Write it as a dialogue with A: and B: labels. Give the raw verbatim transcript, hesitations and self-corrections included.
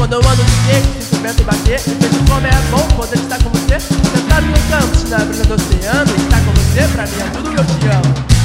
A: Quando eu ando de skate, sinto o vento bater. E vejo como é bom poder estar com você, sentado no campo, na brisa do oceano. Estar com você, pra mim é tudo que eu te amo.